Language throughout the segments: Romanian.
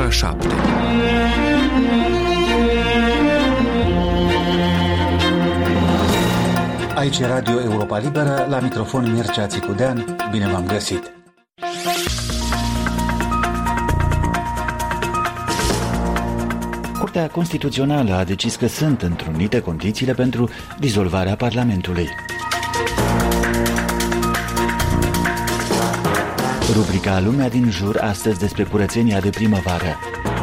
ora 7. Aici e Radio Europa Liberă, la microfon Mircea Țicudean. Bine v-am găsit! Curtea Constituțională a decis că sunt întrunite condițiile pentru dizolvarea Parlamentului. Rubrica Lumea din jur, astăzi despre curățenia de primăvară.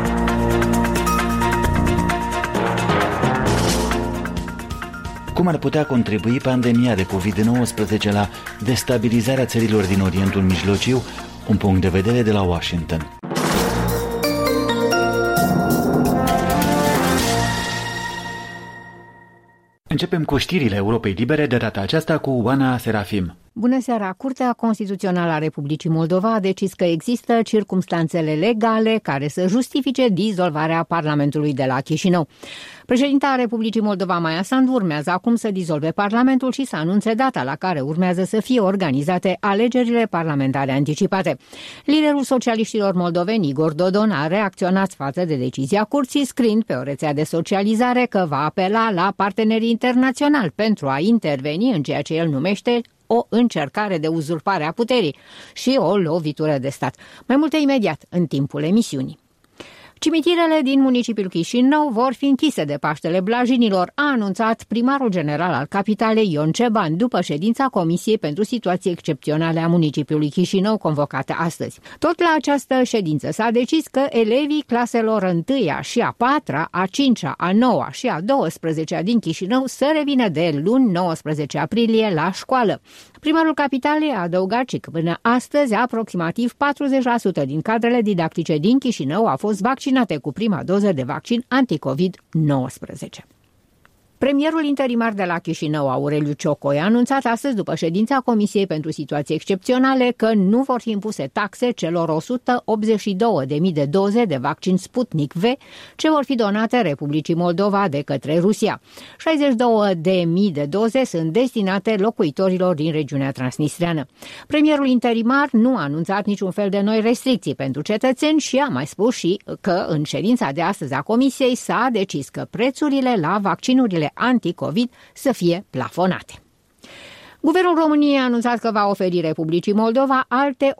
Cum ar putea contribui pandemia de COVID-19 la destabilizarea țărilor din Orientul Mijlociu? Un punct de vedere de la Washington. Începem cu știrile Europei Libere, de data aceasta cu Oana Serafim. Bună seara! Curtea Constituțională a Republicii Moldova a decis că există circumstanțele legale care să justifice dizolvarea Parlamentului de la Chișinău. Președinta Republicii Moldova, Maia Sandu, urmează acum să dizolve Parlamentul și să anunțe data la care urmează să fie organizate alegerile parlamentare anticipate. Liderul socialiștilor moldoveni, Igor Dodon, a reacționat față de decizia curții, scriind pe o rețea de socializare că va apela la partenerii internaționali pentru a interveni în ceea ce el numește o încercare de uzurpare a puterii și o lovitură de stat. Mai multe imediat, în timpul emisiunii. Cimitirele din municipiul Chișinău vor fi închise de Paștele Blajinilor, a anunțat primarul general al capitalei Ion Ceban, după ședința Comisiei pentru Situații Excepționale a municipiului Chișinău, convocată astăzi. Tot la această ședință s-a decis că elevii claselor 1-a și a 4-a, a 5-a, a 9-a și a 12-a din Chișinău să revină de luni 19 aprilie la școală. Primarul capitalei a adăugat că până astăzi aproximativ 40% din cadrele didactice din Chișinău au fost vaccinate cu prima doză de vaccin anti-COVID-19. Premierul interimar de la Chișinău, Aureliu Ciocoi, a anunțat astăzi, după ședința Comisiei pentru Situații Excepționale, că nu vor fi impuse taxe celor 182.000 de doze de vaccin Sputnik V ce vor fi donate Republicii Moldova de către Rusia. 62.000 de doze sunt destinate locuitorilor din regiunea transnistreană. Premierul interimar nu a anunțat niciun fel de noi restricții pentru cetățeni și a mai spus și că în ședința de astăzi a Comisiei s-a decis că prețurile la vaccinurile anti-COVID să fie plafonate. Guvernul României a anunțat că va oferi Republicii Moldova alte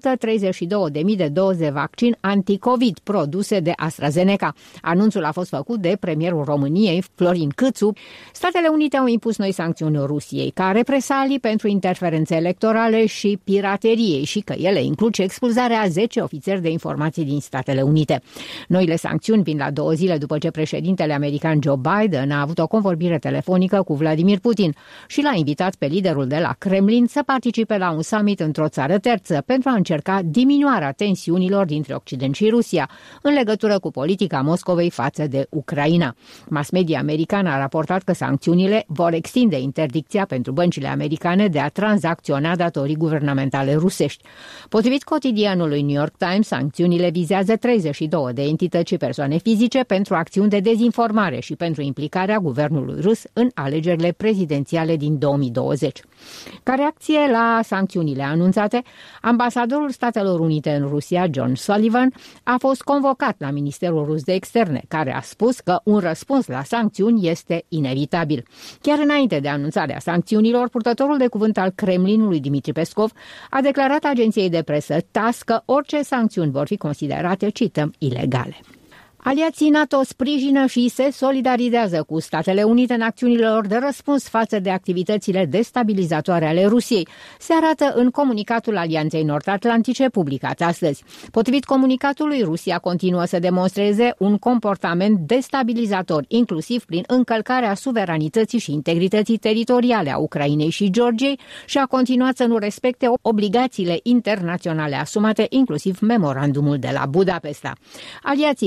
132.000 de doze vaccin anti-COVID produse de AstraZeneca. Anunțul a fost făcut de premierul României, Florin Câțu. Statele Unite au impus noi sancțiuni Rusiei ca represalii pentru interferențe electorale și pirateriei și că ele includ expulzarea a 10 ofițeri de informații din Statele Unite. Noile sancțiuni vin la 2 zile după ce președintele american Joe Biden a avut o convorbire telefonică cu Vladimir Putin și l-a invitat pe liderul de la Kremlin să participe la un summit într-o țară terță pentru a încerca diminuarea tensiunilor dintre Occident și Rusia în legătură cu politica Moscovei față de Ucraina. Mass media americană a raportat că sancțiunile vor extinde interdicția pentru băncile americane de a tranzacționa datorii guvernamentale rusești. Potrivit cotidianului New York Times, sancțiunile vizează 32 de entități și persoane fizice pentru acțiuni de dezinformare și pentru implicarea guvernului rus în alegerile prezidențiale din 2020. Ca reacție la sancțiunile anunțate, ambasadorul Statelor Unite în Rusia, John Sullivan, a fost convocat la Ministerul Rus de Externe, care a spus că un răspuns la sancțiuni este inevitabil. Chiar înainte de anunțarea sancțiunilor, purtătorul de cuvânt al Kremlinului, Dmitri Peskov, a declarat agenției de presă TASS că orice sancțiuni vor fi considerate, cităm, ilegale. Aliații NATO sprijină și se solidarizează cu Statele Unite în acțiunile lor de răspuns față de activitățile destabilizatoare ale Rusiei, se arată în comunicatul Alianței Nord-Atlantice publicat astăzi. Potrivit comunicatului, Rusia continuă să demonstreze un comportament destabilizator, inclusiv prin încălcarea suveranității și integrității teritoriale a Ucrainei și Georgiei și a continuat să nu respecte obligațiile internaționale asumate, inclusiv memorandumul de la Budapesta. Aliații vor continua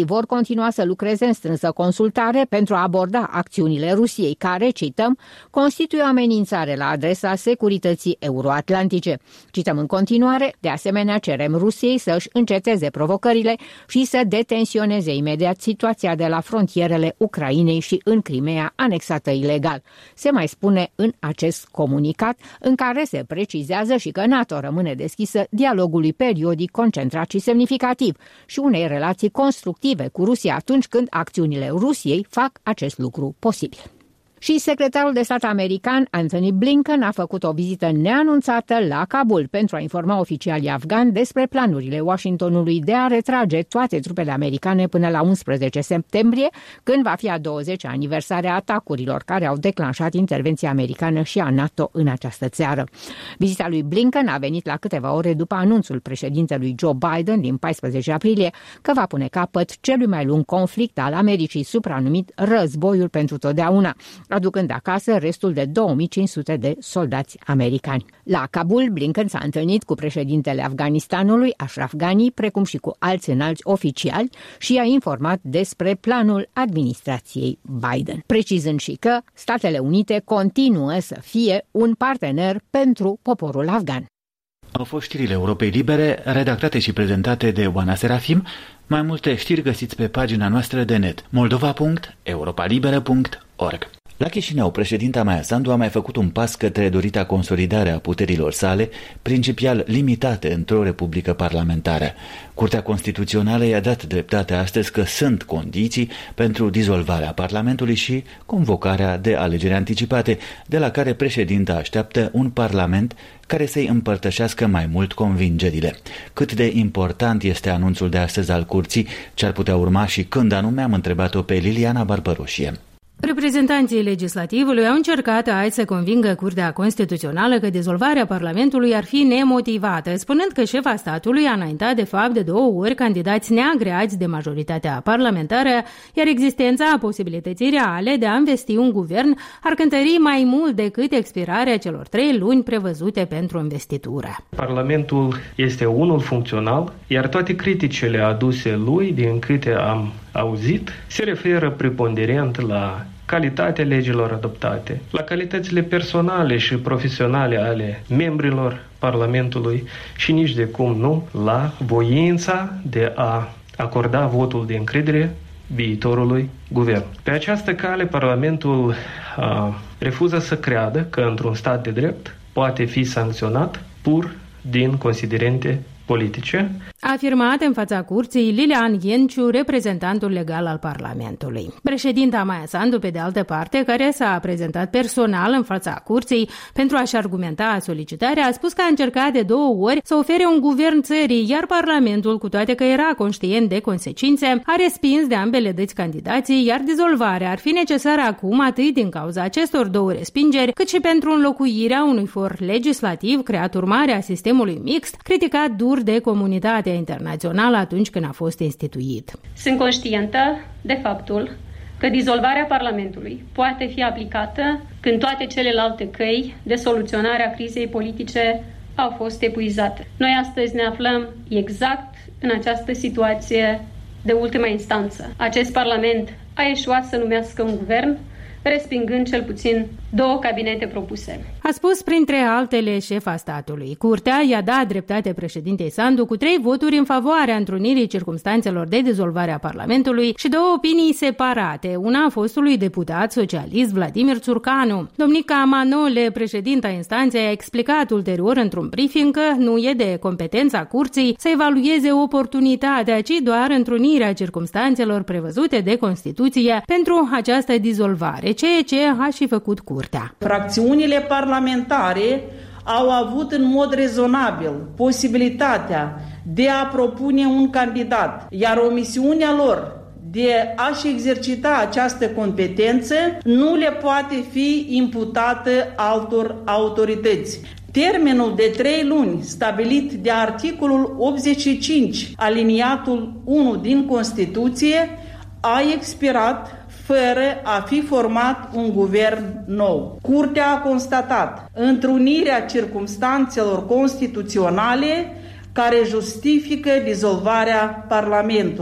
continua să lucreze în strânsă consultare pentru a aborda acțiunile Rusiei, care, cităm, constituie o amenințare la adresa securității euroatlantice. Cităm în continuare, de asemenea cerem Rusiei să își înceteze provocările și să detensioneze imediat situația de la frontierele Ucrainei și în Crimea anexată ilegal. Se mai spune în acest comunicat, în care se precizează și că NATO rămâne deschisă dialogului periodic, concentrat și semnificativ și unei relații constructive cu Rusia atunci când acțiunile Rusiei fac acest lucru posibil. Și secretarul de stat american Antony Blinken a făcut o vizită neanunțată la Kabul pentru a informa oficialii afgani despre planurile Washingtonului de a retrage toate trupele americane până la 11 septembrie, când va fi a 20-a aniversare a atacurilor care au declanșat intervenția americană și a NATO în această țară. Vizita lui Blinken a venit la câteva ore după anunțul președintelui Joe Biden din 14 aprilie că va pune capăt celui mai lung conflict al Americii, supranumit Războiul pentru totdeauna, aducând acasă restul de 2500 de soldați americani. La Kabul, Blinken s-a întâlnit cu președintele Afganistanului, Ashraf Ghani, precum și cu alți înalți oficiali și i-a informat despre planul administrației Biden, precizând și că Statele Unite continuă să fie un partener pentru poporul afgan. Au fost știrile Europei Libere, redactate și prezentate de Oana Serafim. Mai multe știri găsiți pe pagina noastră de net moldova.europalibera.org. La Chișinău, președinta Maia Sandu a mai făcut un pas către dorita consolidare a puterilor sale, principial limitate într-o republică parlamentară. Curtea Constituțională i-a dat dreptate astăzi că sunt condiții pentru dizolvarea Parlamentului și convocarea de alegeri anticipate, de la care președinta așteaptă un parlament care să-i împărtășească mai mult convingerile. Cât de important este anunțul de astăzi al Curții, ce ar putea urma și când anume, am întrebat-o pe Liliana Barbaroșie. Reprezentanții legislativului au încercat azi să convingă Curtea Constituțională că dizolvarea Parlamentului ar fi nemotivată, spunând că șefa statului a înaintat de fapt de 2 ori candidați neagreați de majoritatea parlamentară, iar existența posibilității reale de a învesti un guvern ar cântări mai mult decât expirarea celor 3 luni prevăzute pentru investitură. Parlamentul este unul funcțional, iar toate criticile aduse lui, din câte am auzit, se referă preponderent la calitatea legilor adoptate, la calitățile personale și profesionale ale membrilor Parlamentului și nici de cum nu la voința de a acorda votul de încredere viitorului guvern. Pe această cale, Parlamentul refuză să creadă că într-un stat de drept poate fi sancționat pur din considerente politice. A afirmat în fața curții Lilian Ghenciu, reprezentantul legal al Parlamentului. Președinta Maia Sandu, pe de altă parte, care s-a prezentat personal în fața curții pentru a-și argumenta solicitarea, a spus că a încercat de 2 ori să ofere un guvern țării, iar Parlamentul, cu toate că era conștient de consecințe, a respins de ambele dăți candidații, iar dizolvarea ar fi necesară acum atât din cauza acestor 2 respingeri, cât și pentru înlocuirea unui for legislativ creat urmare a sistemului mixt, criticat dur de comunitatea internațională atunci când a fost instituit. Sunt conștientă de faptul că dizolvarea Parlamentului poate fi aplicată când toate celelalte căi de soluționare a crizei politice au fost epuizate. Noi astăzi ne aflăm exact în această situație de ultimă instanță. Acest Parlament a eșuat să numească un guvern, respingând cel puțin 2 cabinete propuse. A spus printre altele șefa statului. Curtea i-a dat dreptate președintei Sandu cu 3 voturi în favoarea întrunirii circumstanțelor de dizolvare a Parlamentului și 2 opinii separate, una a fostului deputat socialist Vladimir Țurcanu. Domnica Manole, președinta instanței, a explicat ulterior într-un briefing că nu e de competența curții să evalueze oportunitatea, ci doar întrunirea circumstanțelor prevăzute de Constituție pentru această dizolvare, ceea ce a și făcut curtea. Fracțiunile parlamentare au avut în mod rezonabil posibilitatea de a propune un candidat, iar omisiunea lor de a-și exercita această competență nu le poate fi imputată altor autorități. Termenul de 3 luni stabilit de articolul 85 aliniatul 1 din Constituție a expirat fără a fi format un guvern nou. Curtea a constatat întrunirea circumstanțelor constituționale care justifică dizolvarea Parlamentului.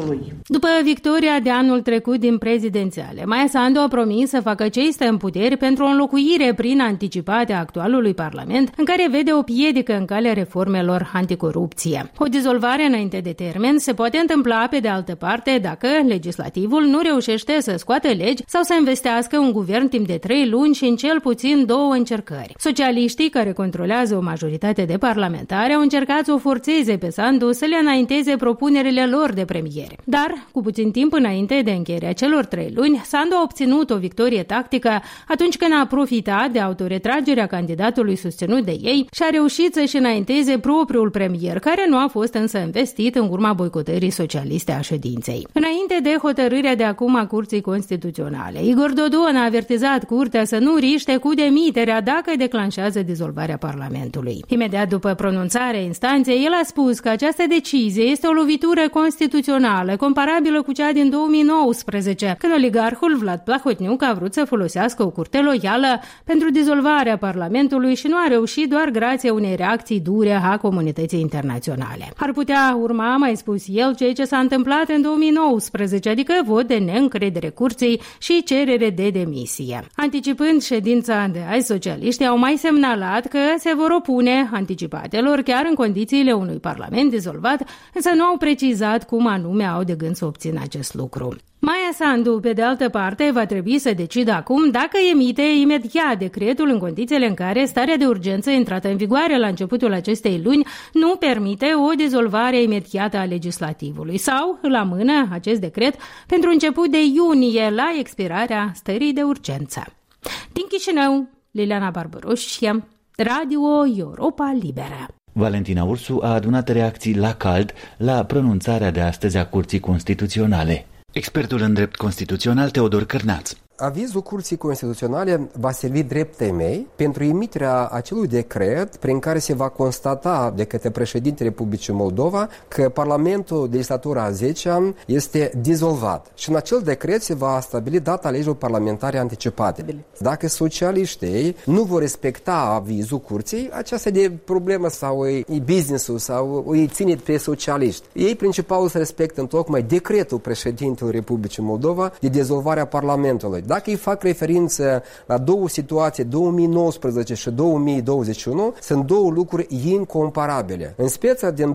După victoria de anul trecut din prezidențiale, Maia Sandu a promis să facă ce stă în puteri pentru o înlocuire prin anticipate a actualului Parlament, în care vede o piedică în calea reformelor anticorupție. O dizolvare înainte de termen se poate întâmpla, pe de altă parte, dacă legislativul nu reușește să scoată legi sau să investească un guvern timp de 3 luni și în cel puțin 2 încercări. Socialiștii, care controlează o majoritate de parlamentari, au încercat să o forțeze pe Sandu să le înainteze propunerile lor de premier. Dar, cu puțin timp înainte de încheierea celor 3 luni, Sandu a obținut o victorie tactică atunci când a profitat de autoretragerea candidatului susținut de ei și a reușit să-și înainteze propriul premier, care nu a fost însă investit în urma boicotării socialiste a ședinței. Înainte de hotărârea de acum a Curții Constituționale, Igor Dodon a avertizat Curtea să nu riște cu demiterea dacă declanșează dizolvarea Parlamentului. Imediat după pronunțarea instanței, el a spus că această decizie este o lovitură constituțională comparabilă cu cea din 2019, când oligarhul Vlad Plahotniuc a vrut să folosească o curte loială pentru dizolvarea Parlamentului și nu a reușit doar grație unei reacții dure a comunității internaționale. Ar putea urma, mai spus el, ceea ce s-a întâmplat în 2019, adică vot de neîncredere Curții și cerere de demisie. Anticipând ședința de azi, socialiștii au mai semnalat că se vor opune anticipatelor chiar în condițiile unui Parlament dizolvat, însă nu au precizat cum anume au de gând să obțină acest lucru. Maia Sandu, pe de altă parte, va trebui să decidă acum dacă emite imediat decretul în condițiile în care starea de urgență intrată în vigoare la începutul acestei luni nu permite o dizolvare imediată a legislativului sau îl amână acest decret pentru început de iunie la expirarea stării de urgență. Din Chișinău, Liliana Barbaroș, Radio Europa Liberă. Valentina Ursu a adunat reacții la cald la pronunțarea de astăzi a Curții Constituționale. Expertul în drept constituțional Teodor Cârnaț. Avizul Curții Constituționale va servi drept temei pentru emiterea acelui decret prin care se va constata de către președintele Republicii Moldova că Parlamentul de legislatura a 10-a este dizolvat. Și în acel decret se va stabili data alegerilor parlamentare anticipate. Dacă socialiștii nu vor respecta avizul Curții, aceasta e problemă sau e business-ul sau îi ține pe socialiști. Ei principalul să respectă întocmai decretul președintelui Republicii Moldova de dizolvare a Parlamentului. Dacă îi fac referință la două situații, 2019 și 2021, sunt două lucruri incomparabile. În speța din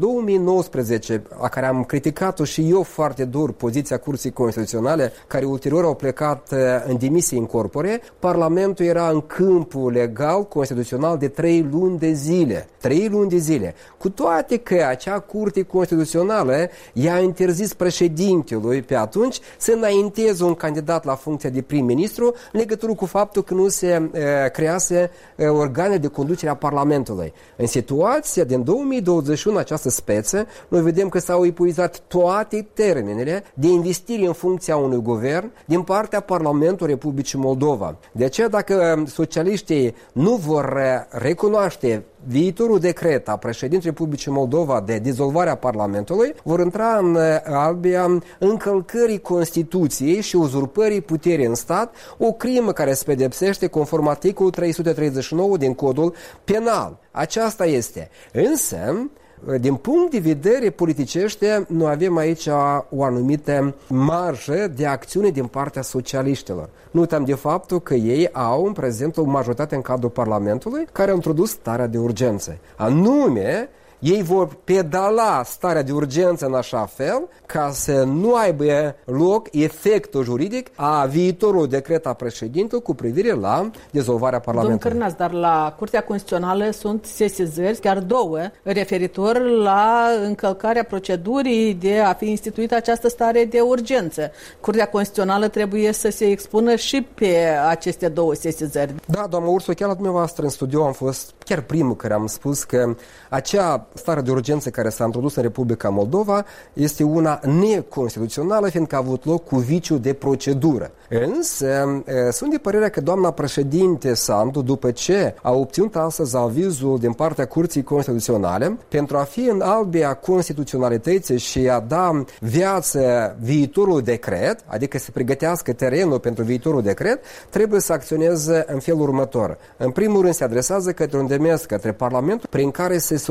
2019, la care am criticat-o și eu foarte dur poziția Curții Constituționale, care ulterior au plecat în demisie in corpore, Parlamentul era în câmpul legal constituțional de 3 luni de zile. 3 luni de zile. Cu toate că acea Curte Constituțională i-a interzis președintelui pe atunci să înainteze un candidat la funcția de prim-ministru în legătură cu faptul că nu se crease organe de conducere a Parlamentului. În situația din 2021, această speță, noi vedem că s-au epuizat toate termenele de investire în funcția unui guvern din partea Parlamentului Republicii Moldova. De aceea, dacă socialiștii nu vor recunoaște viitorul decret a președintelui Republicii Moldova de dizolvarea Parlamentului, vor intra în albia încălcării Constituției și uzurpării puterii în stat, o crimă care se pedepsește conform articolul 339 din Codul Penal. Aceasta este. Însă, din punct de vedere politicește, noi avem aici o anumită marjă de acțiune din partea socialiștilor. Nu uităm de faptul că ei au în prezent o majoritate în cadrul Parlamentului care au introdus starea de urgență. Anume, ei vor pedala starea de urgență în așa fel ca să nu aibă loc efectul juridic a viitorului decret a președintelui cu privire la dizolvarea Parlamentului. Domnul Cârnaț, dar la Curtea Constituțională sunt sesizări, chiar două, referitor la încălcarea procedurii de a fi instituită această stare de urgență. Curtea Constituțională trebuie să se expună și pe aceste două sesizări. Da, doamnă Ursu, chiar la dumneavoastră în studio am fost chiar primul care am spus că acea stare de urgență care s-a introdus în Republica Moldova este una neconstituțională, fiindcă a avut loc cu viciu de procedură. Însă, sunt de părere că doamna președinte Sandu, după ce a obținut astăzi avizul din partea Curții Constituționale, pentru a fi în albia constituționalității și a da viață viitorul decret, adică să pregătească terenul pentru viitorul decret, trebuie să acționeze în felul următor. În primul rând se adresează către un demers, către Parlament, prin care se solicite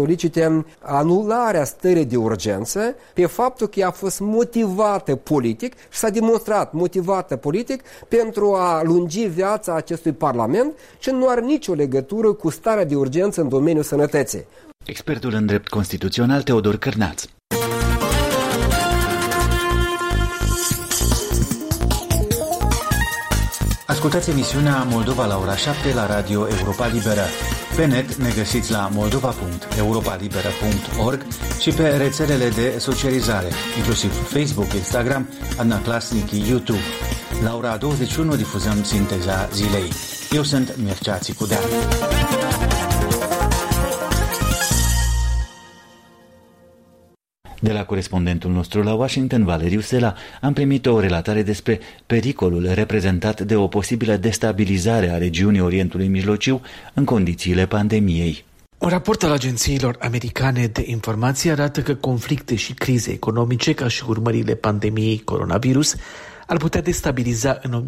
anularea stării de urgență pe faptul că ea a fost motivată politic și s-a demonstrat motivată politic pentru a lungi viața acestui Parlament și nu are nicio legătură cu starea de urgență în domeniul sănătății. Expertul în drept constituțional Teodor Cârnaț. Ascultați emisiunea Moldova la ora 7 la Radio Europa Liberă. Pe net ne găsiți la moldova.europalibera.org și pe rețelele de socializare, inclusiv Facebook, Instagram, Adnaclasnic, YouTube. La ora 21 difuzăm Sinteza zilei. Eu sunt Mircea Țicudean. De la corespondentul nostru la Washington, Valeriu Sela, am primit o relatare despre pericolul reprezentat de o posibilă destabilizare a regiunii Orientului Mijlociu în condițiile pandemiei. Un raport al agențiilor americane de informații arată că conflicte și crize economice, ca și urmările pandemiei coronavirus, ar putea destabiliza în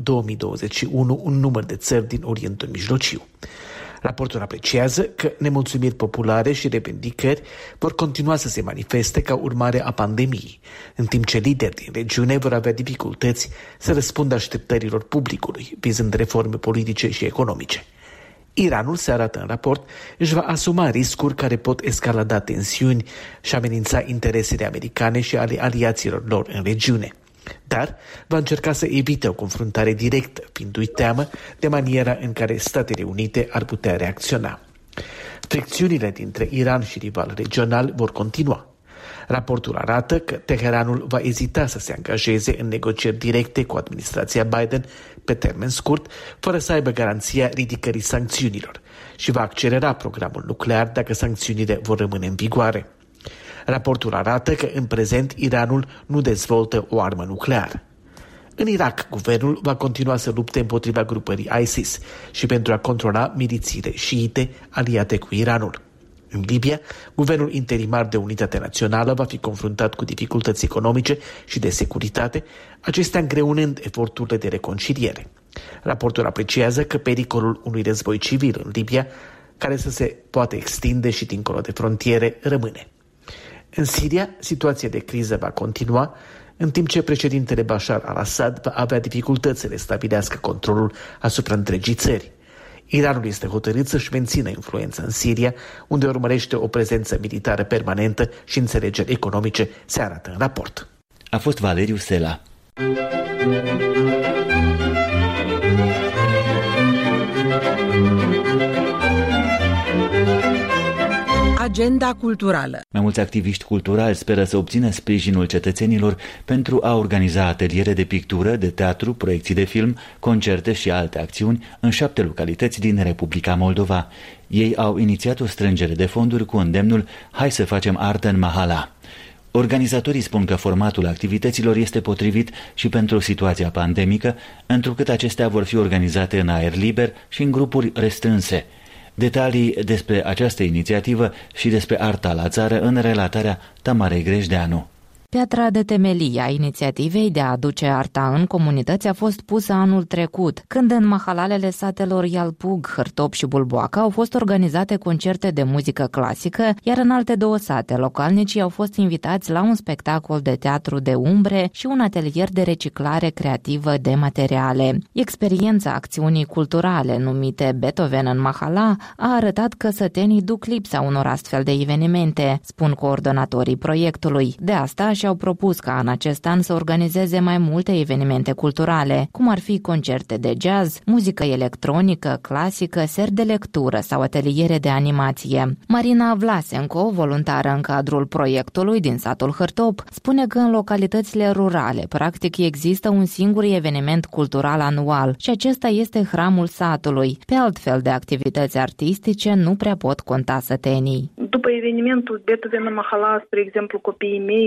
2021 un număr de țări din Orientul Mijlociu. Raportul apreciază că nemulțumiri populare și revendicări vor continua să se manifeste ca urmare a pandemiei, în timp ce lideri din regiune vor avea dificultăți să răspundă așteptărilor publicului, vizând reforme politice și economice. Iranul, se arată în raport, își va asuma riscuri care pot escalada tensiuni și amenința interesele americane și ale aliaților lor în regiune. Dar va încerca să evite o confruntare directă, fiindu-i teamă de maniera în care Statele Unite ar putea reacționa. Fricțiunile dintre Iran și rival regional vor continua. Raportul arată că Teheranul va ezita să se angajeze în negocieri directe cu administrația Biden pe termen scurt, fără să aibă garanția ridicării sancțiunilor, și va accelera programul nuclear dacă sancțiunile vor rămâne în vigoare. Raportul arată că în prezent Iranul nu dezvoltă o armă nucleară. În Irak, guvernul va continua să lupte împotriva grupării ISIS și pentru a controla milițiile șiite aliate cu Iranul. În Libia, guvernul interimar de unitate națională va fi confruntat cu dificultăți economice și de securitate, acestea îngreunând eforturile de reconciliere. Raportul apreciază că pericolul unui război civil în Libia, care să se poată extinde și dincolo de frontiere, rămâne. În Siria, situația de criză va continua, în timp ce președintele Bashar al-Assad va avea dificultăți să restabilească controlul asupra întregii țări. Iranul este hotărât să-și mențină influența în Siria, unde urmărește o prezență militară permanentă și înțelegeri economice, se arată în raport. A fost Valeriu Sela. Agenda culturală. Mai mulți activiști culturali speră să obțină sprijinul cetățenilor pentru a organiza ateliere de pictură, de teatru, proiecții de film, concerte și alte acțiuni în 7 localități din Republica Moldova. Ei au inițiat o strângere de fonduri cu îndemnul "Hai să facem artă în Mahala". Organizatorii spun că formatul activităților este potrivit și pentru situația pandemică, întrucât acestea vor fi organizate în aer liber și în grupuri restrânse. Detalii despre această inițiativă și despre arta la țară în relatarea Tamarei Grejdeanu. Piatra de temelie a inițiativei de a aduce arta în comunități a fost pusă anul trecut, când în mahalalele satelor Ialpug, Hârtop și Bulboaca au fost organizate concerte de muzică clasică, iar în alte 2 sate, localnicii au fost invitați la un spectacol de teatru de umbre și un atelier de reciclare creativă de materiale. Experiența acțiunii culturale numite Beethoven în Mahala a arătat că sătenii duc lipsa unor astfel de evenimente, spun coordonatorii proiectului. De asta și-au propus ca în acest an să organizeze mai multe evenimente culturale, cum ar fi concerte de jazz, muzică electronică, clasică, seri de lectură sau ateliere de animație. Marina Vlasenco, voluntară în cadrul proiectului din satul Hârtop, spune că în localitățile rurale, practic, există un singur eveniment cultural anual și acesta este hramul satului. Pe altfel de activități artistice nu prea pot conta sătenii. După evenimentul Beethoven în Mahala, spre exemplu, copiii mei au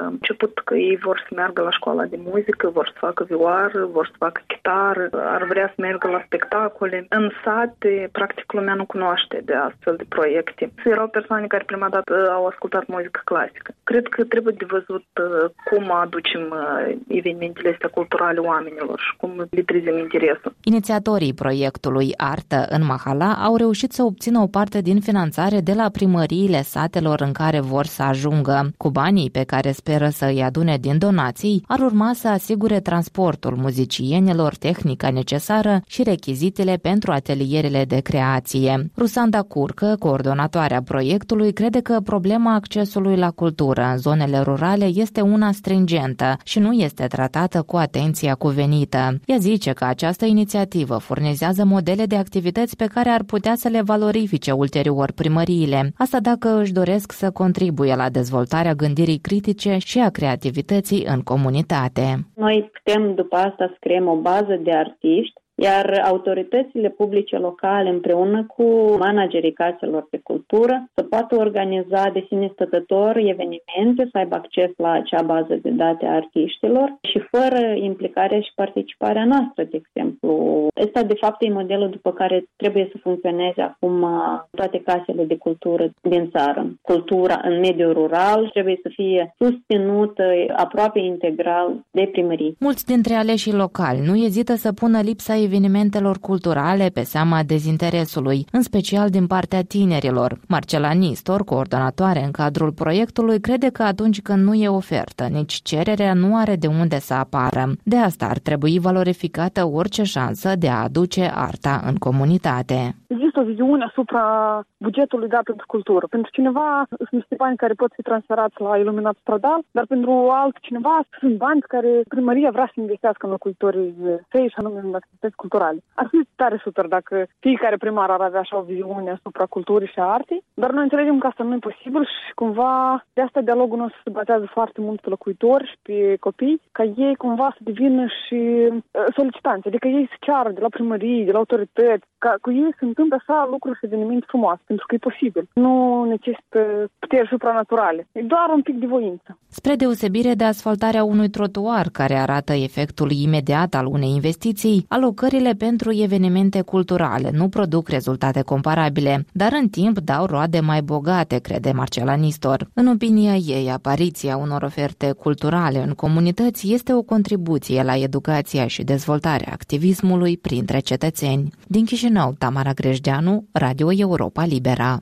început că ei vor să meargă la școala de muzică, vor să facă vioară, vor să facă chitară, ar vrea să meargă la spectacole. În sate, practic, lumea nu cunoaște de astfel de proiecte. Erau persoane care prima dată au ascultat muzică clasică. Cred că trebuie de văzut cum aducem evenimentele astea culturale oamenilor și cum le trezim interesul. Inițiatorii proiectului Artă în Mahala au reușit să obțină o parte din finanțare de la primăriile satelor în care vor să ajungă. Cu banii pe care speră să îi adune din donații, ar urma să asigure transportul muzicienilor, tehnica necesară și rechizitele pentru atelierele de creație. Rusanda Curcă, coordonatoarea proiectului, crede că problema accesului la cultură în zonele rurale este una stringentă și nu este tratată cu atenția cuvenită. Ea zice că această inițiativă furnizează modele de activități pe care ar putea să le valorifice ulterior primăriile. Asta dacă își doresc să contribuie la dezvoltarea gândirii critice și a creativității în comunitate. Noi putem după asta să creăm o bază de artiști, iar autoritățile publice locale împreună cu managerii caselor de cultură să poată organiza de sine stătător evenimente, să aibă acces la acea bază de date a artiștilor și fără implicarea și participarea noastră, de exemplu. Ăsta, de fapt, e modelul după care trebuie să funcționeze acum toate casele de cultură din țară. Cultura în mediul rural trebuie să fie susținută aproape integral de primării. Mulți dintre aleșii locali nu ezită să pună lipsa evenimentelor culturale pe seama dezinteresului, în special din partea tinerilor. Marcela Nistor, coordonatoare în cadrul proiectului, crede că atunci când nu e ofertă, nici cererea nu are de unde să apară. De asta ar trebui valorificată orice șansă de a aduce arta în comunitate. Există o viziune asupra bugetului dat pentru cultură. Pentru cineva sunt niște bani care pot fi transferați la iluminat stradal, dar pentru altcineva sunt bani care primăria vrea să investească în locuitorii săi și anume în activități culturale. Ar fi tare super dacă fiecare primar ar avea așa o viziune asupra culturii și a artei, dar noi înțelegem că asta nu e posibil și cumva de asta dialogul nostru se bazează foarte mult pe locuitori și pe copii, ca ei cumva să devină și solicitanți, adică ei să ceară de la primării, de la autorități, ca cu ei se întâmplă așa lucruri și evenimente frumoase, pentru că e posibil. Nu necesită puteri supranaturale, e doar un pic de voință. Spre deosebire de asfaltarea unui trotuar care arată efectul imediat al unei investiții, alocările pentru evenimente culturale nu produc rezultate comparabile, dar în timp dau roade mai bogate, crede Marcela Nistor. În opinia ei, apariția unor oferte culturale în comunități este o contribuție la educația și dezvoltarea activismului printre cetățeni. Din Chișinău, Tamara Grejdeanu, Radio Europa Libera.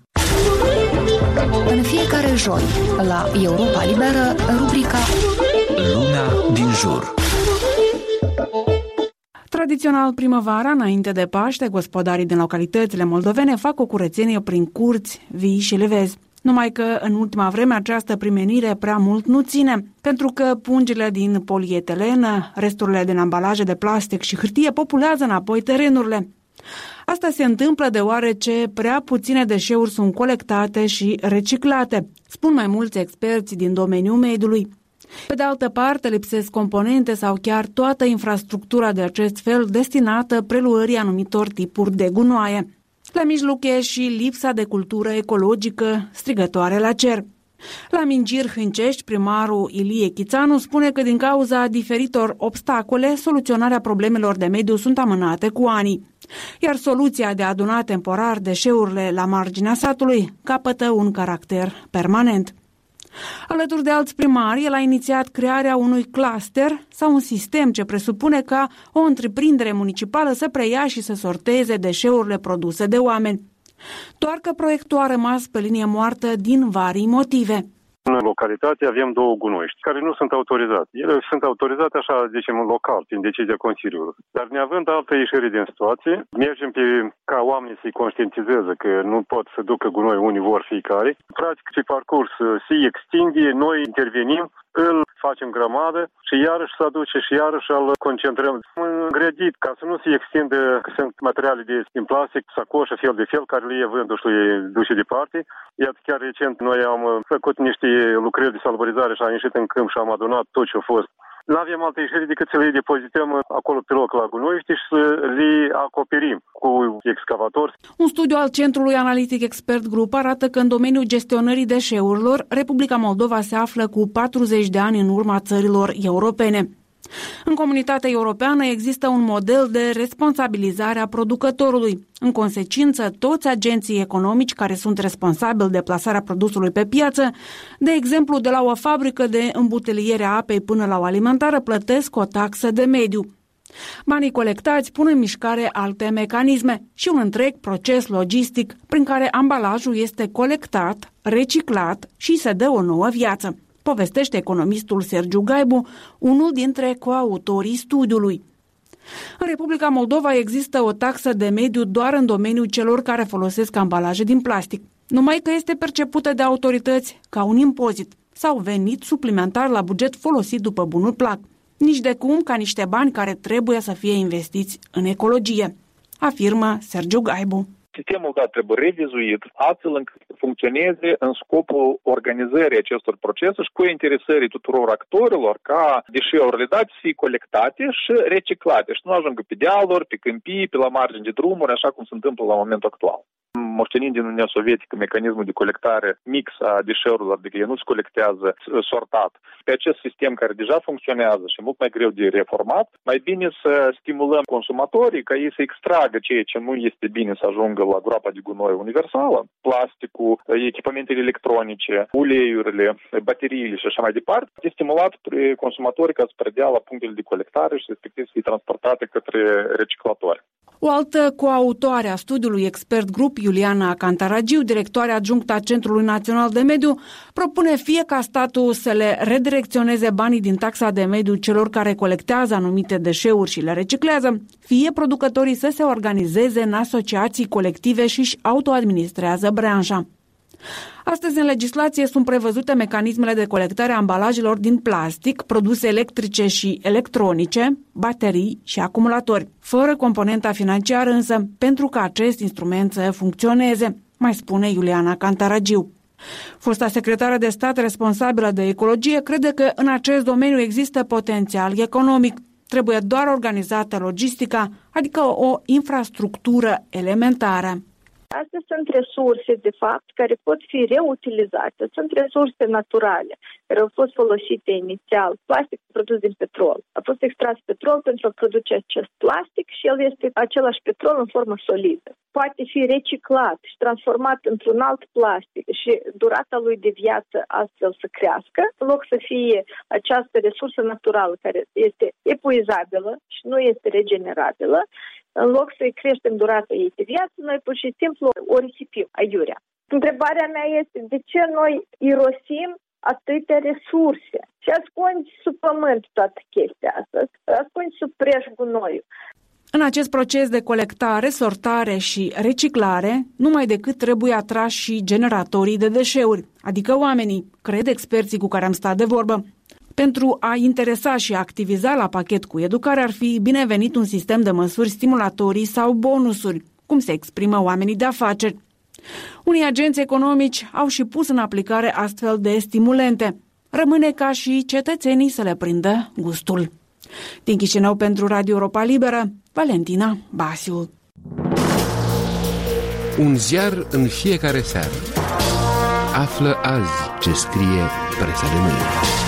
În fiecare joi, la Europa Liberă, rubrica Luna din jur. Tradițional primăvara, înainte de Paște, gospodarii din localitățile moldovene fac o curățenie prin curți, vii și levezi. Numai că în ultima vreme această primenire prea mult nu ține, pentru că pungile din polietilen, resturile din ambalaje de plastic și hârtie populează înapoi terenurile. Asta se întâmplă deoarece prea puține deșeuri sunt colectate și reciclate, spun mai mulți experți din domeniul mediului. Pe de altă parte, lipsesc componente sau chiar toată infrastructura de acest fel destinată preluării anumitor tipuri de gunoaie. La mijloc e și lipsa de cultură ecologică strigătoare la cer. La Mingir Hâncești, primarul Ilie Chițanu spune că din cauza diferitor obstacole, soluționarea problemelor de mediu sunt amânate cu ani. Iar soluția de a aduna temporar deșeurile la marginea satului capătă un caracter permanent. Alături de alți primari, el a inițiat crearea unui cluster sau un sistem ce presupune ca o întreprindere municipală să preia și să sorteze deșeurile produse de oameni. Doar că proiectul a rămas pe linie moartă din vari motive. În localitate avem două gunoiești care nu sunt autorizate. Ele sunt autorizate așa, zicem, local, prin decizia Consiliului. Dar neavând altă ieșire din situație, mergem ca oamenii să-i conștientizeze că nu pot să ducă gunoi unii vor fiecare. Practic, pe parcurs se extinde, noi intervenim, îl facem grămadă și iarăși se aduce și iarăși îl concentrăm. Îngrădit, ca să nu se extindă, că sunt materiale din plastic, sacoșă, fel de fel, care le e vândul și le duce departe. Iată, chiar recent noi am făcut niște lucrări de salubrizare și am ieșit în câmp și am adunat tot ce a fost Nu avem altă ieșire decât să le depozităm acolo pe loc la gunoiește și să le acoperim cu excavatori. Un studiu al Centrului Analitic Expert Group arată că în domeniul gestionării deșeurilor, Republica Moldova se află cu 40 de ani în urma țărilor europene. În comunitatea europeană există un model de responsabilizare a producătorului. În consecință, toți agenții economici care sunt responsabili de plasarea produsului pe piață, de exemplu de la o fabrică de îmbuteliere a apei până la o alimentară, plătesc o taxă de mediu. Banii colectați pun în mișcare alte mecanisme și un întreg proces logistic prin care ambalajul este colectat, reciclat și se dă o nouă viață, povestește economistul Sergiu Gaibu, unul dintre coautorii studiului. În Republica Moldova există o taxă de mediu doar în domeniul celor care folosesc ambalaje din plastic, numai că este percepută de autorități ca un impozit sau venit suplimentar la buget folosit după bunul plac, nici de cum ca niște bani care trebuie să fie investiți în ecologie, afirmă Sergiu Gaibu. Sistemul trebuie revizuit astfel încât să funcționeze în scopul organizării acestor procese și cu interesării tuturor actorilor ca deșeurile date să fie colectate și reciclate și nu ajungă pe dealuri, pe câmpii, pe la margini de drumuri, așa cum se întâmplă la momentul actual. Moștenind din Uniunea Sovietică mecanismul de colectare mix a deșeurilor, adică el nu se colectează sortat. Pe acest sistem care deja funcționează și mult mai greu de reformat, mai bine să stimulăm consumatorii ca ei să extragă ceea ce nu este bine să ajungă la groapa de gunoi universală, plasticul, echipamentele electronice, uleiurile, bateriile și așa mai departe, este stimulat consumatorii ca să predea la punctele de colectare și respectiv să fie transportate către reciclatori. O altă coautoare a studiului Expert Group, Iuliana Cantaragiu, directoare adjunctă a Centrului Național de Mediu, propune fie ca statul să le redirecționeze banii din taxa de mediu celor care colectează anumite deșeuri și le reciclează, fie producătorii să se organizeze în asociații colective și își autoadministrează branșa. Astăzi, în legislație sunt prevăzute mecanismele de colectare a ambalajelor din plastic, produse electrice și electronice, baterii și acumulatori, fără componenta financiară însă, pentru ca acest instrument să funcționeze, mai spune Iuliana Cantaragiu. Fosta secretară de stat responsabilă de ecologie crede că în acest domeniu există potențial economic. Trebuie doar organizată logistica, adică o infrastructură elementară. Astea sunt resurse, de fapt, care pot fi reutilizate. Sunt resurse naturale, care au fost folosite inițial. Plastic produs din petrol. A fost extras petrol pentru a produce acest plastic și el este același petrol în formă solidă. Poate fi reciclat și transformat într-un alt plastic și durata lui de viață astfel să crească, în loc să fie această resursă naturală care este epuizabilă și nu este regenerabilă. În loc să-i creștem durata ei de viață, noi pur și simplu o risipim aiurea. Întrebarea mea este de ce noi irosim atâtea resurse și ascunzi sub pământ toată chestia asta, ascunzi sub preș gunoiul. În acest proces de colectare, sortare și reciclare, numai decât trebuie atrași și generatorii de deșeuri, adică oamenii, cred experții cu care am stat de vorbă. Pentru a interesa și activiza la pachet cu educare ar fi binevenit un sistem de măsuri stimulatorii sau bonusuri, cum se exprimă oamenii de afaceri. Unii agenți economici au și pus în aplicare astfel de stimulente. Rămâne ca și cetățenii să le prindă gustul. Din Chișinău pentru Radio Europa Liberă, Valentina Basiu. Un ziar în fiecare seară. Află azi ce scrie presa de mâine.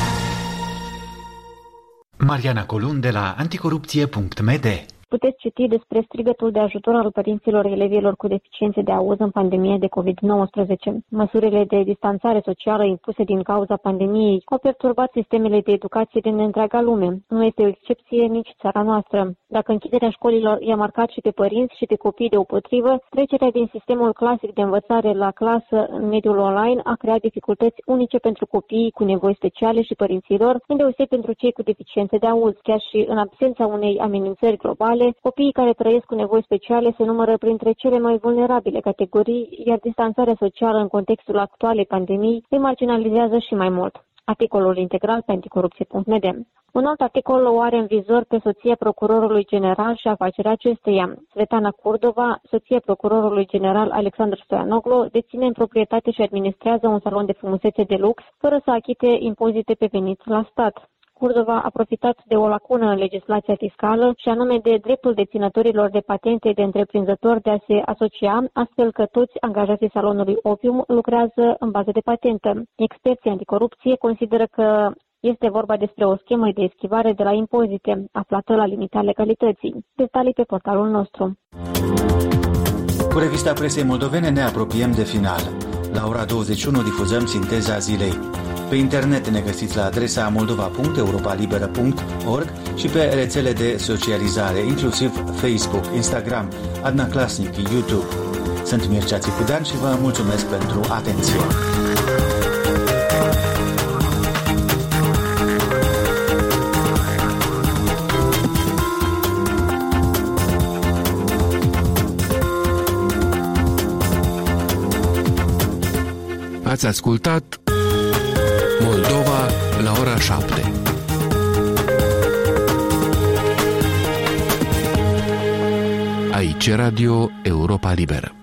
Mariana Colun de la anticorupție.md. Puteți citi despre strigătul de ajutor al părinților elevilor cu deficiențe de auz în pandemie de COVID-19. Măsurile de distanțare socială impuse din cauza pandemiei au perturbat sistemele de educație din întreaga lume. Nu este o excepție nici țara noastră. Dacă închiderea școlilor i-a marcat și pe părinți și pe copii deopotrivă, trecerea din sistemul clasic de învățare la clasă în mediul online a creat dificultăți unice pentru copiii cu nevoi speciale și părinților, îndeosebi pentru cei cu deficiențe de auz. Chiar și în absența unei amenințări globale, copiii care trăiesc cu nevoi speciale se numără printre cele mai vulnerabile categorii, iar distanțarea socială în contextul actualei pandemii îi marginalizează și mai mult. Articolul integral pe anticorupție.md. Un alt articol o are în vizor pe soția procurorului general și afacerea acesteia. Svetlana Curdova, soția procurorului general Alexandru Stoianoglu, deține în proprietate și administrează un salon de frumusețe de lux, fără să achite impozite pe venit la stat. Curdova a profitat de o lacună în legislația fiscală și anume de dreptul deținătorilor de patente de întreprinzători de a se asocia, astfel că toți angajații salonului Opium lucrează în bază de patentă. Experții anticorupție consideră că este vorba despre o schemă de eschivare de la impozite, aflată la limita legalității. Detalii pe portalul nostru. Cu revista presei moldovene ne apropiem de final. La ora 21 difuzăm sinteza zilei. Pe internet ne găsiți la adresa moldova.europalibera.org și pe rețele de socializare, inclusiv Facebook, Instagram, Adna Klasnic, YouTube. Sunt Mircea Țicudean și vă mulțumesc pentru atenție. Ați ascultat Moldova la ora 7. Aici Radio Europa Liberă.